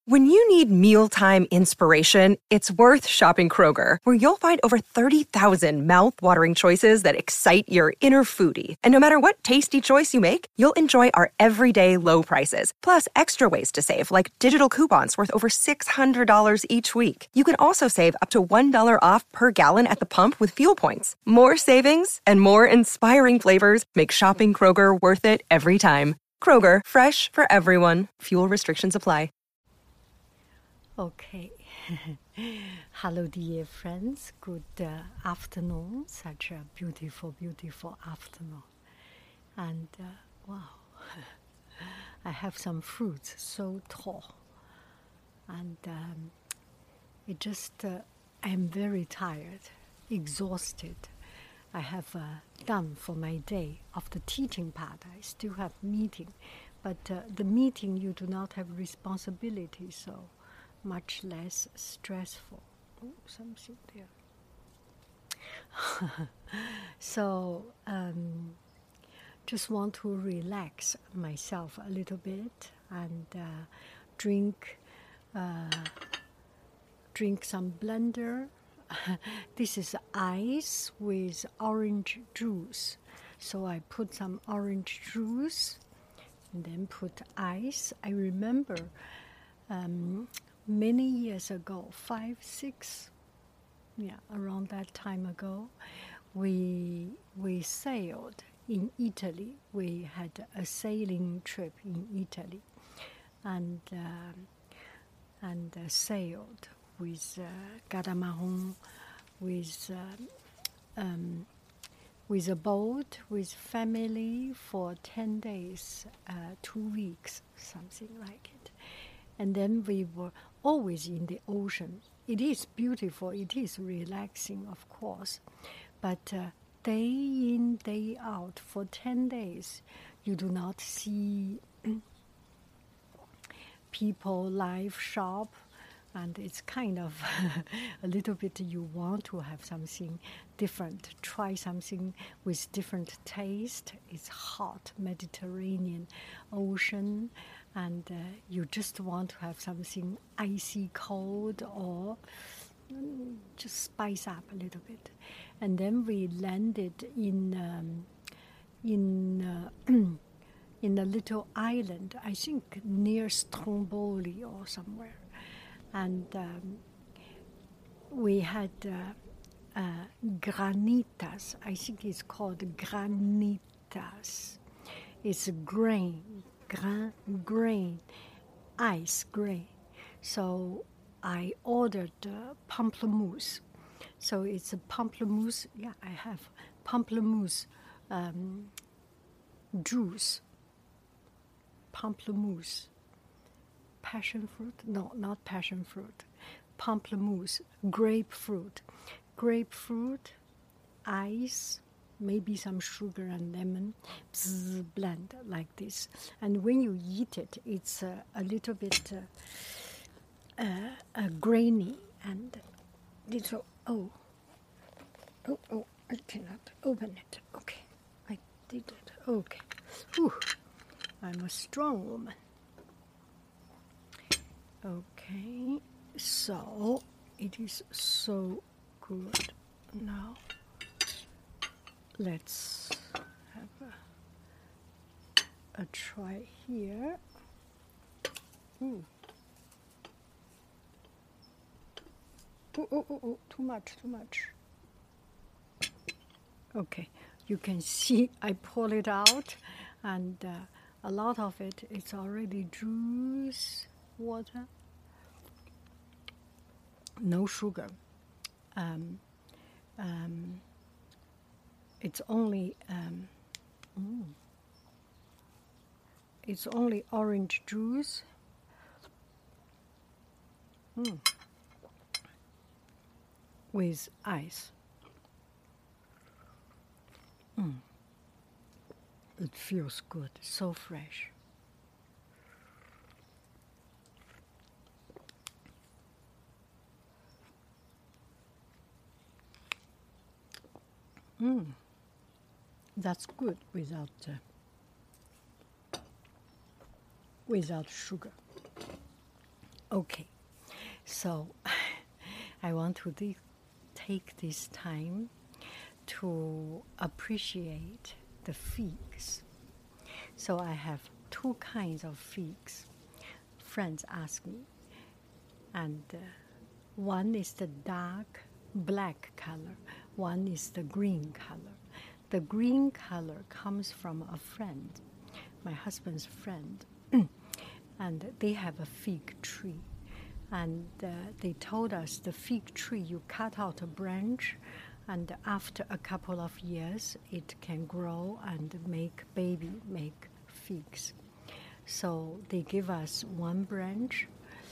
When you need mealtime inspiration, it's worth shopping Kroger, where you'll find over 30,000 mouth-watering choices that excite your inner foodie. And no matter what tasty choice you make, you'll enjoy our everyday low prices, plus extra ways to save, like digital coupons worth over $600 each week. You can also save up to $1 off per gallon at the pump with fuel points. More savings and more inspiring flavors make shopping Kroger worth it every time. Kroger, fresh for everyone. Fuel restrictions apply. Okay. Hello, dear friends. Good afternoon. Such a beautiful, beautiful afternoon. And wow, I have some fruits so tall. And I'm very tired, exhausted. I have done for my day of the teaching part. I still have meeting. But the meeting, you do not have responsibility, so much less stressful. Oh, something there. So, just want to relax myself a little bit and drink some blender. This is ice with orange juice. So I put some orange juice and then put ice. I remember many years ago, 5, 6, around that time ago, we sailed in Italy. We had a sailing trip in Italy, and sailed with catamaran, with a boat, with family for 10 days, 2 weeks, something like it. And then we were always in the ocean. It is beautiful, it is relaxing, of course. But day in, day out, for 10 days, you do not see people live shop. And it's kind of a little bit, you want to have something different, try something with different taste. It's hot, Mediterranean ocean, and you just want to have something icy cold or just spice up a little bit. And then we landed in a little island, I think near Stromboli or somewhere. And we had granitas. I think it's called granitas. It's grain, ice grain. So I ordered pamplemousse. So it's a pamplemousse. Yeah, I have pamplemousse juice. Pamplemousse. Passion fruit? No, not passion fruit. Pamplemousse, grapefruit. Grapefruit, ice, maybe some sugar and lemon, blend like this. And when you eat it, it's a little bit grainy and little, oh, I cannot open it. Okay, I did it. Okay. Whew. I'm a strong woman. Okay, so it is so good. Now let's have a try here. Ooh. Oh, too much. Okay, you can see I pull it out, and a lot of it is already juice, water. No sugar. It's only orange juice. With ice. It feels good, so fresh. That's good without sugar. Okay, so I want to take this time to appreciate the figs. So I have two kinds of figs. Friends ask me, and one is the dark black color, one is the green color. The green color comes from a friend, my husband's friend, and they have a fig tree. And they told us the fig tree, you cut out a branch, and after a couple of years, it can grow and make figs. So they give us one branch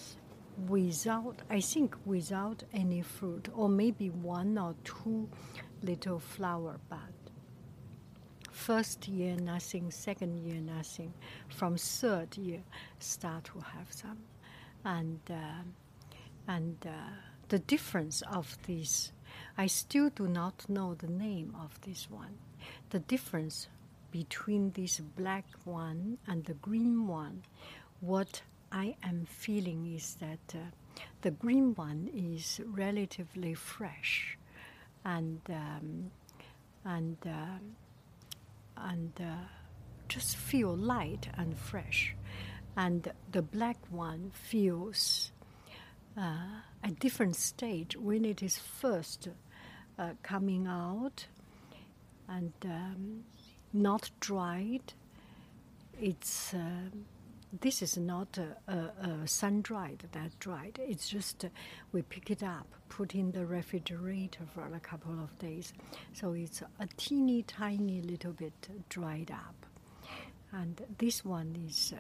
without any fruit, or maybe one or two little flower bud. First year nothing, second year nothing. From third year start to have some, and the difference of this, I still do not know the name of this one. The difference between this black one and the green one, what I am feeling is that the green one is relatively fresh, and just feel light and fresh, and the black one feels a different stage when it is first coming out and not dried. It's this is not sun-dried, that dried. It's just we pick it up, put in the refrigerator for a couple of days. So it's a teeny tiny little bit dried up. And this one is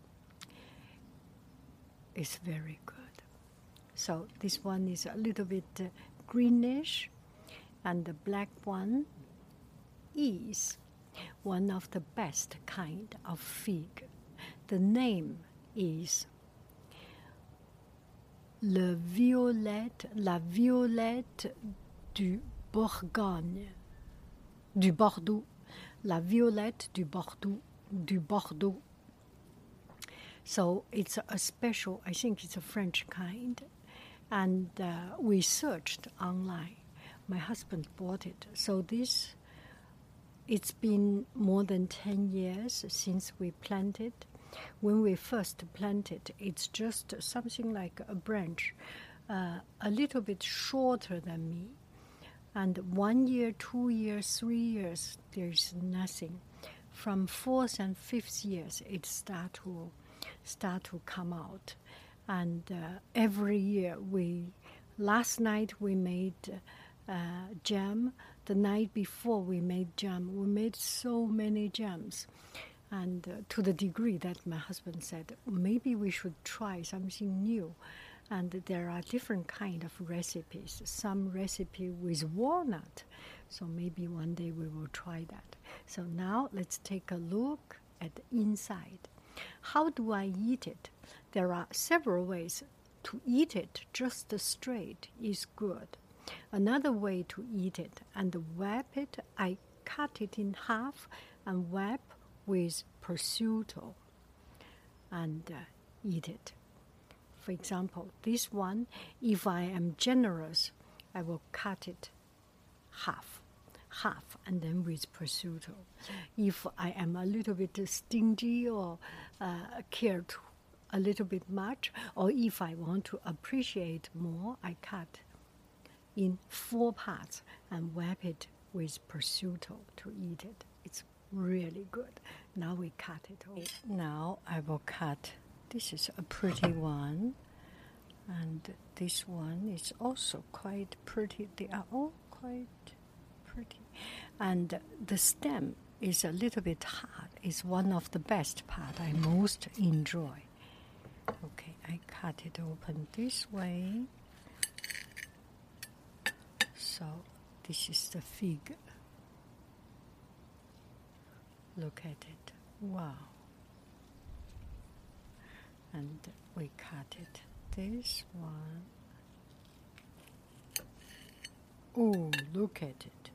very good. So this one is a little bit greenish, and the black one is one of the best kind of fig. The name is la violette du Bourgogne, du Bordeaux, la violette du Bordeaux. So it's a special, I think it's a French kind, and we searched online. My husband bought it. So this, it's been more than 10 years since we planted. When we first planted, it's just something like a branch, a little bit shorter than me. And 1 year, 2 years, 3 years, there's nothing. From 4th and 5th years, it start to come out. And every year, last night we made jam. The night before we made jam. We made so many jams. And to the degree that my husband said, maybe we should try something new. And there are different kind of recipes. Some recipe with walnut. So maybe one day we will try that. So now let's take a look at the inside. How do I eat it? There are several ways. To eat it just straight is good. Another way to eat it and wrap it, I cut it in half and wrap with prosciutto and eat it. For example, this one, if I am generous, I will cut it half, and then with prosciutto. If I am a little bit stingy or care a little bit much, or if I want to appreciate more, I cut in 4 parts and wrap it with prosciutto to eat it. It's really good. Now we cut it all. Now I will cut. This is a pretty one, and this one is also quite pretty. They are all quite pretty. And the stem is a little bit hard. It's one of the best part I most enjoy. Okay, I cut it open this way. So this is the fig. Look at it. Wow. And we cut it. This one. Oh, look at it.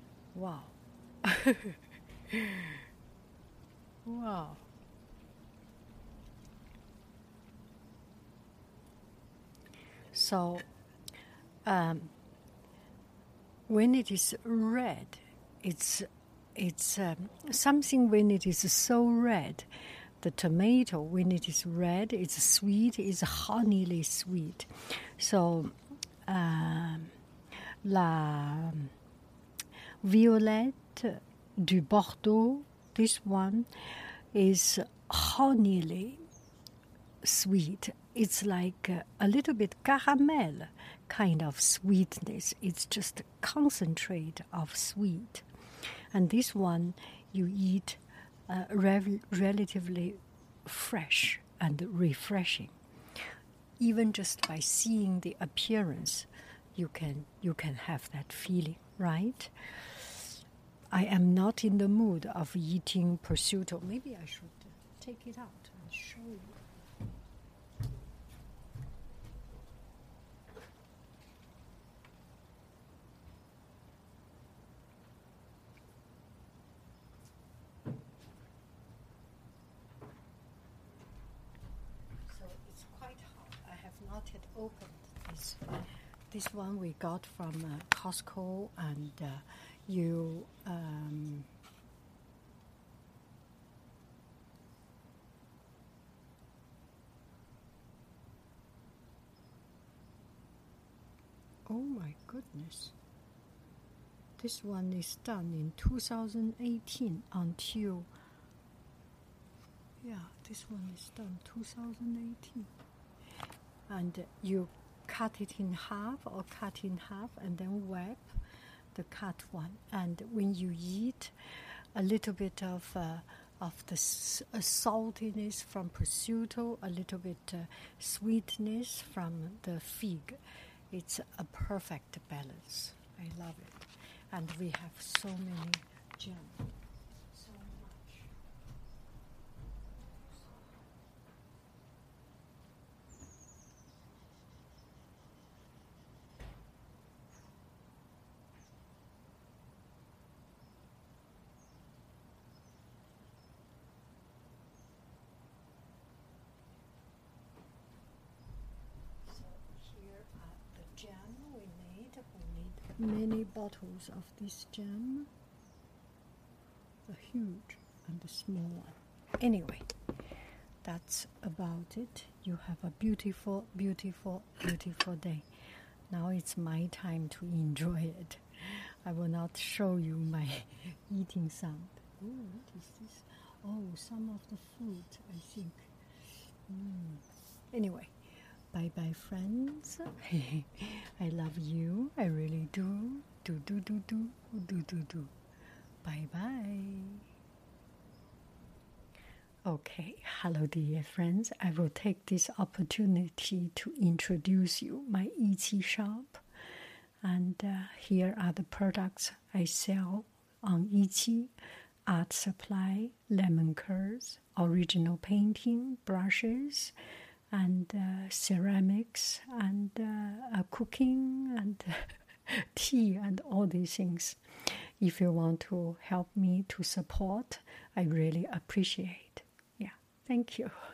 Wow. Wow. So when it is red, it's something. When it is so red, the tomato, when it is red, it's sweet, it's honeyly sweet. So la Violette du Bordeaux, this one is honeyly sweet. It's like a little bit caramel kind of sweetness. It's just a concentrate of sweet. And this one you eat relatively fresh and refreshing. Even just by seeing the appearance, you can have that feeling, right? I am not in the mood of eating prosciutto. Maybe I should take it out and show you. So it's quite hot. I have not yet opened this. This one we got from Costco, and you oh my goodness, this one is done in 2018 until this one is done 2018, and you cut it in half and then wrap the cut one, and when you eat, a little bit of the saltiness from prosciutto, a little bit sweetness from the fig. It's a perfect balance. I love it. And we have so many jam. So much. Jam we need many bottles of this jam, the huge and the small one. Anyway, that's about it. You have a beautiful, beautiful, beautiful day. Now it's my time to enjoy it. I will not show you my eating sound. Oh, what is this? Oh, some of the fruit, I think. Anyway, bye-bye, friends. I love you. I really do. Do. Bye-bye. Okay, hello, dear friends. I will take this opportunity to introduce you my Yiqi shop. And here are the products I sell on Yiqi: art supply, lemon curds, original painting, brushes, and ceramics, and cooking, and tea, and all these things. If you want to help me to support, I really appreciate. Yeah, thank you.